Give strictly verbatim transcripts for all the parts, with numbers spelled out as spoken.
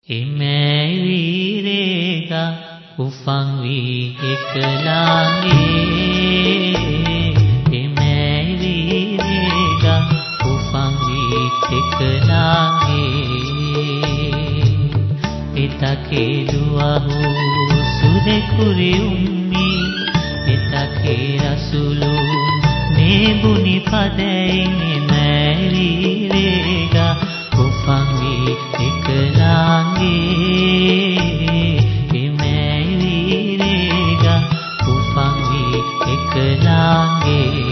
එමෑවීරේගා උපන් වී එකලාගේ එමෑවීරේගා උපන් වී එකලාගේ එතකේ දුවහු සුදෙකුරි උම්මි එතකේ රසුලු නේබුනි පදයින් එමෑවීරේගා උපන් වී එකලාගේ එමෑවීරේගා උපන් වී එකලාගේ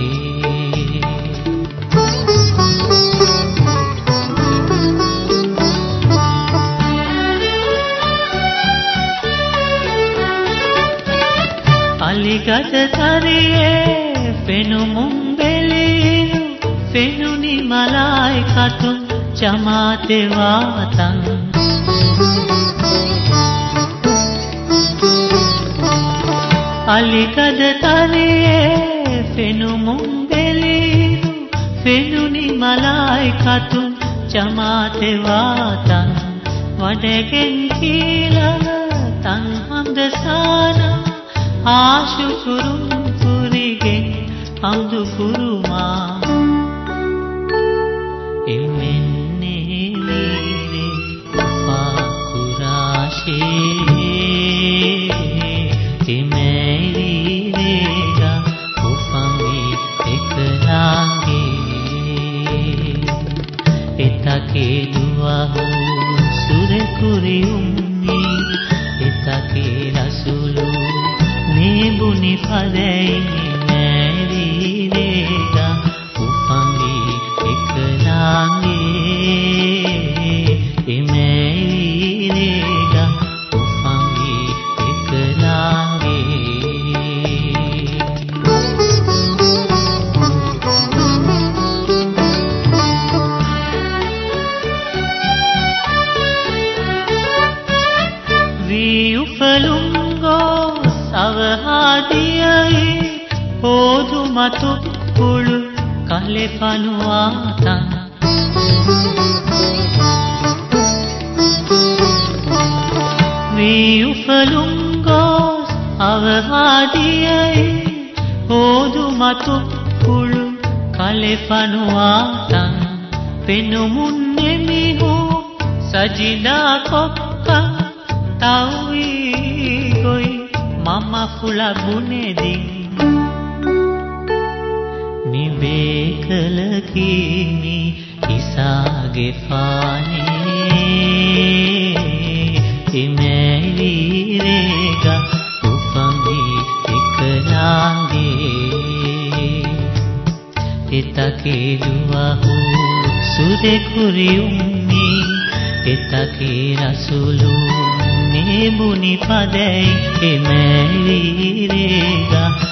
අලිගත තරියේ පෙනුමුම් බෙලීනු පෙනුනි මලායි කතුන් ජමාතේ වාතන් අලිගත තරියේ පෙනුමුම් බෙලීනු පෙනුනි මලායි කතුන් ජමාතේ වාතන් වඩගෙන් කීලව තන් හඳ සානා ආශුකුරුම් පුරිගෙන් අඳු කුරුමා එමෙන්නේ වීරේ පාකුරාශේ එමෑවීරේගා උපන් වී එකලාගේ එතකේ දුවහු සුරකුරි උම්මි එතකේ රසුලු නේබුනි පදයින් එමෑවීරේගා උපන් වී එකලාගේ එමෑවීරේගා උපන් වී එකලාගේ වී උපලුංගෝ අවහාදියයි ඕදු මතු පුළු කලෙපනුවාතන් වී උපලුංගෝ අවහාදියයි ඕදු මතු පුළු කලෙපනුවාතන් පෙනුමුන් නෙමිහු සජිදා කොක්කා තවී ගොයි මම කුලා බුනේදින් නිබේකල කීමි ඉසාගේ ෆානේ එමෑවීරේගා උපන් වී එකලාගේ එතකේ දුවහු සුදෙකුරි උම්මි එතකේ රසුලු නේබුනි පදයි එමෑවීරේගා